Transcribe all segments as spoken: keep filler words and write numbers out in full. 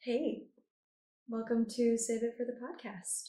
Hey, welcome to Save It for the Podcast.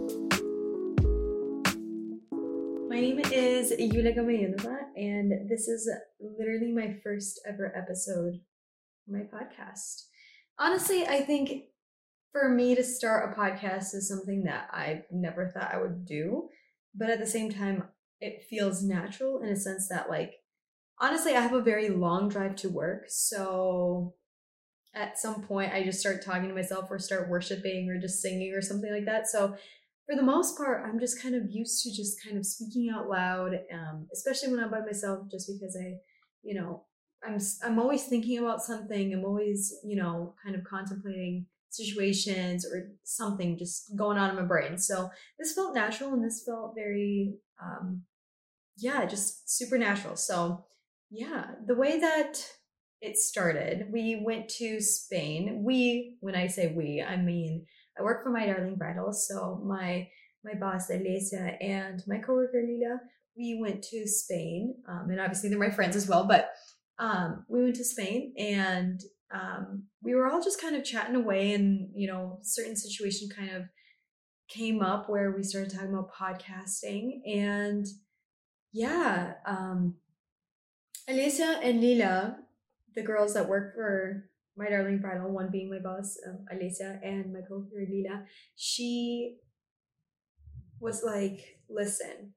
My name is Yulia Gamayunova, and this is literally my first ever episode of my podcast. Honestly, I think for me to start a podcast is something that I never thought I would do, but at the same time, it feels natural in a sense that, like, honestly, I have a very long drive to work, so at some point I just start talking to myself or start worshiping or just singing or something like that. So for the most part, I'm just kind of used to just kind of speaking out loud, um, especially when I'm by myself, just because I, you know, I'm I'm always thinking about something. I'm always, you know, kind of contemplating situations or something just going on in my brain. So this felt natural and this felt very, um, yeah, just supernatural. So yeah, the way that it started, we went to Spain. We, when I say we, I mean I work for My Darling Bridal. So my my boss Alicia and my coworker Lila, we went to Spain, um, and obviously they're my friends as well. But um, we went to Spain, and um, we were all just kind of chatting away, and you know, certain situation kind of came up where we started talking about podcasting, and yeah, um, Alicia and Lila, the girls that work for My Darling Bridal, one being my boss, um, Alicia, and my coworker Lila, she was like, listen,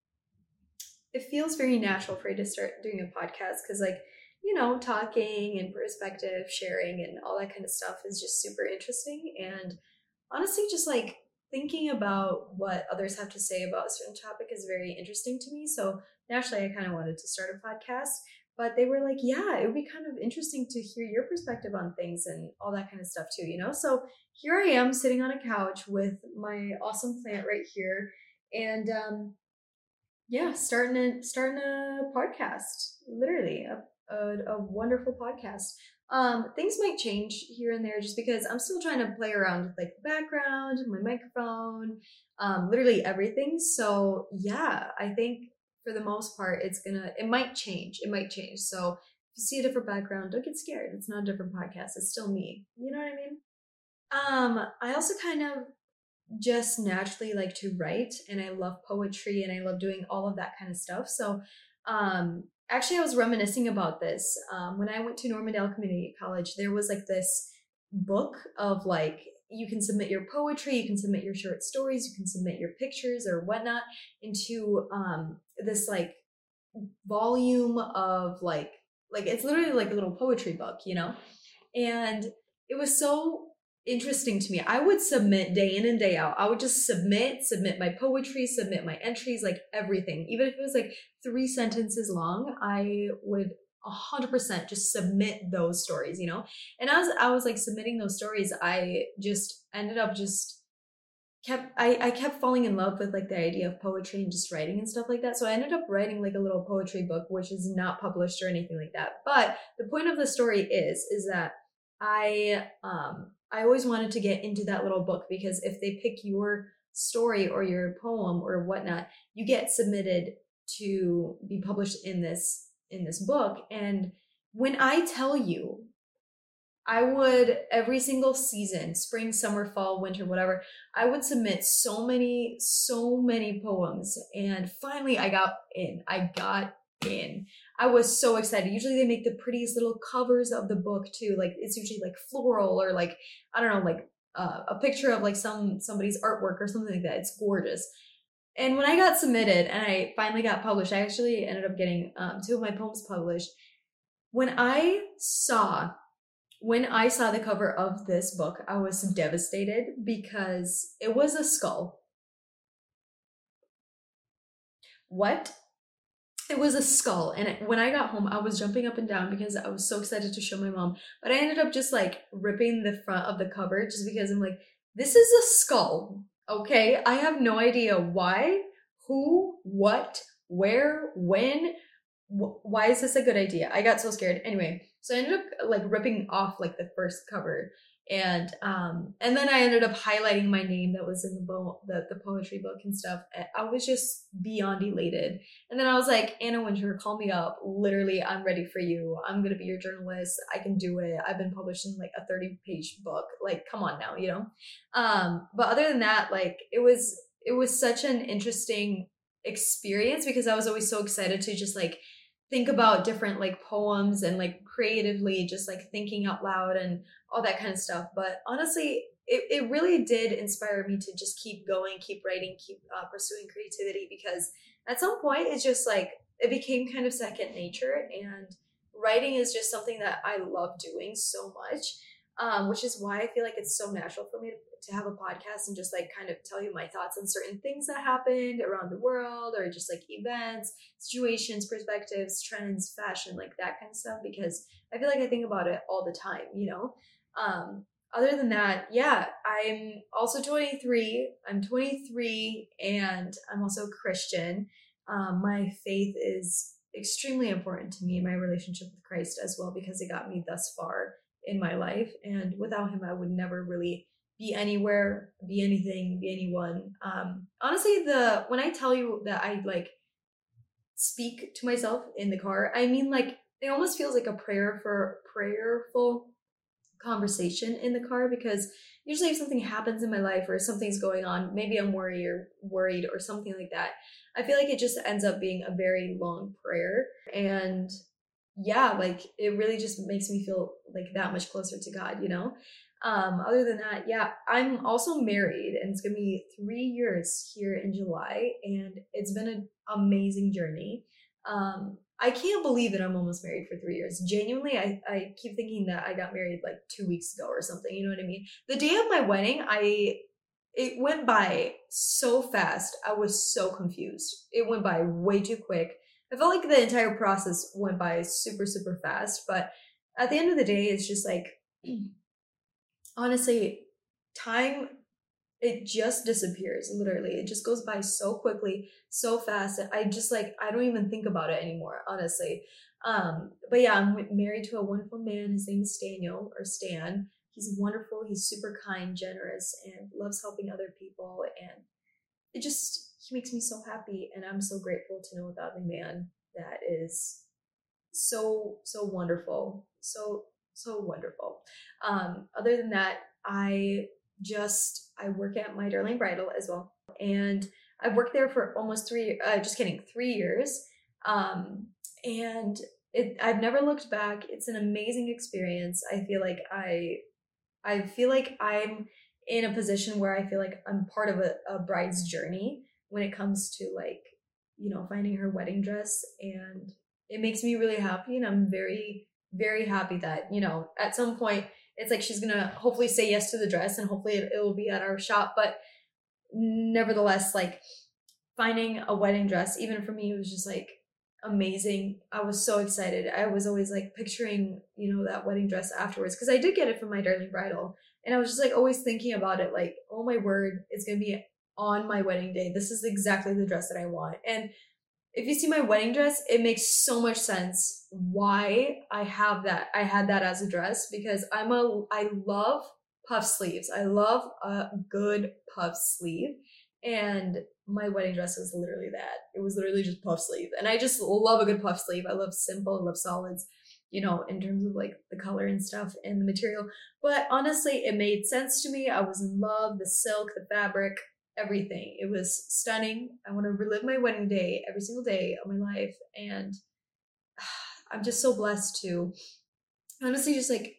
it feels very natural for you to start doing a podcast because, like, you know, talking and perspective sharing and all that kind of stuff is just super interesting. And honestly, just like thinking about what others have to say about a certain topic is very interesting to me. So naturally, I kind of wanted to start a podcast, but they were like, yeah, it would be kind of interesting to hear your perspective on things and all that kind of stuff too, you know? So here I am sitting on a couch with my awesome plant right here. And um, yeah, starting a, starting a podcast, literally a, a, a wonderful podcast. Um, things might change here and there just because I'm still trying to play around with like the background, my microphone, um, literally everything. So yeah, I think for the most part, it's gonna, it might change. It might change. So if you see a different background, don't get scared. It's not a different podcast. It's still me. You know what I mean? Um, I also kind of just naturally like to write, and I love poetry and I love doing all of that kind of stuff. So um actually I was reminiscing about this. Um when I went to Normandale Community College, there was like this book of like you can submit your poetry, you can submit your short stories, you can submit your pictures or whatnot into um this like volume of like like it's literally like a little poetry book, you know? And it was so interesting to me. I would submit day in and day out. I would just submit, submit my poetry, submit my entries, like everything. Even if it was like three sentences long, I would one hundred percent just submit those stories, you know? And as I was like submitting those stories, I just ended up just kept I, I kept falling in love with like the idea of poetry and just writing and stuff like that. So I ended up writing like a little poetry book, which is not published or anything like that. But the point of the story is is that I um I always wanted to get into that little book because if they pick your story or your poem or whatnot, you get submitted to be published in this in this book. And when I tell you I would every single season, spring, summer, fall, winter, whatever, I would submit so many, so many poems. And finally I got in. I got in. I was so excited. Usually they make the prettiest little covers of the book too. Like it's usually like floral or like, I don't know, like uh, a picture of like some somebody's artwork or something like that. It's gorgeous. And when I got submitted and I finally got published, I actually ended up getting um, two of my poems published. When I saw when I saw the cover of this book, I was devastated because it was a skull. What? It was a skull. And it, when I got home, I was jumping up and down because I was so excited to show my mom. But I ended up just like ripping the front of the cover just because I'm like, this is a skull. Okay. I have no idea why, who, what, where, when, why is this a good idea? I got so scared. Anyway, so I ended up like ripping off like the first cover And um, and then I ended up highlighting my name that was in the, bo- the the poetry book and stuff. I was just beyond elated. And then I was like, Anna Wintour, call me up. Literally, I'm ready for you. I'm gonna be your journalist. I can do it. I've been published in like a thirty page book. Like, come on now, you know. Um, but other than that, like it was it was such an interesting experience because I was always so excited to just like think about different like poems and like creatively just like thinking out loud and all that kind of stuff. But honestly, it, it really did inspire me to just keep going, keep writing, keep uh, pursuing creativity, because at some point it's just like it became kind of second nature, and writing is just something that I love doing so much, um, which is why I feel like it's so natural for me to, to have a podcast and just like kind of tell you my thoughts on certain things that happened around the world, or just like events, situations, perspectives, trends, fashion, like that kind of stuff, because I feel like I think about it all the time, you know? Um, other than that, yeah, I'm also twenty-three. I'm twenty-three and I'm also Christian. Um, my faith is extremely important to me in my relationship with Christ as well, because it got me thus far in my life. And without him, I would never really be anywhere, be anything, be anyone. Um, honestly, the when I tell you that I like speak to myself in the car, I mean like it almost feels like a prayer for prayerful conversation in the car, because usually if something happens in my life or something's going on, maybe I'm worried or worried or something like that, I feel like it just ends up being a very long prayer. And yeah, like it really just makes me feel like that much closer to God, you know? Um, other than that, yeah, I'm also married, and it's gonna be three years here in July, and it's been an amazing journey. Um, I can't believe that I'm almost married for three years. Genuinely, I, I keep thinking that I got married like two weeks ago or something, you know what I mean? The day of my wedding, I it went by so fast. I was so confused. It went by way too quick. I felt like the entire process went by super, super fast. But at the end of the day, it's just like, honestly, time, it just disappears, literally. It just goes by so quickly, so fast. I just like, I don't even think about it anymore, honestly. Um, but yeah, I'm married to a wonderful man. His name is Daniel, or Stan. He's wonderful. He's super kind, generous, and loves helping other people. And it just, he makes me so happy. And I'm so grateful to know a godly man that is so, so wonderful. So, so wonderful. Um, other than that, I just, I work at My Darling Bridal as well. And I've worked there for almost three, uh, just kidding, three years. Um, and it, I've never looked back. It's an amazing experience. I feel like I, I feel like I'm in a position where I feel like I'm part of a, a bride's journey when it comes to like, you know, finding her wedding dress. And it makes me really happy. And I'm very, very happy that, you know, at some point it's like she's going to hopefully say yes to the dress, and hopefully it, it will be at our shop. But nevertheless, like finding a wedding dress, even for me, it was just like amazing. I was so excited. I was always like picturing, you know, that wedding dress afterwards, because I did get it from My Darling Bridal. And I was just like always thinking about it, like, oh my word, it's going to be on my wedding day. This is exactly the dress that I want. And if you see my wedding dress, it makes so much sense why I have that. I had that as a dress, because I'm a, I love puff sleeves. I love a good puff sleeve. And my wedding dress was literally that. It was literally just puff sleeve. And I just love a good puff sleeve. I love simple, I love solids, you know, in terms of like the color and stuff and the material. But honestly, it made sense to me. I was in love, the silk, the fabric, everything. It was stunning. I want to relive my wedding day every single day of my life. And I'm just so blessed to honestly just like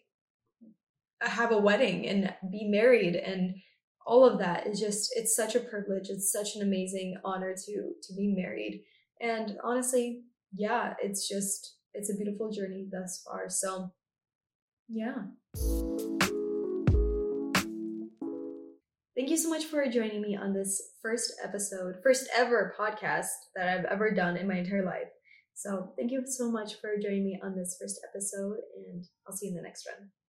have a wedding and be married, and all of that is just, it's such a privilege. It's such an amazing honor to to be married. And honestly, yeah, it's just, it's a beautiful journey thus far. So yeah. Thank you so much for joining me on this first episode, first ever podcast that I've ever done in my entire life. So thank you so much for joining me on this first episode, and I'll see you in the next one.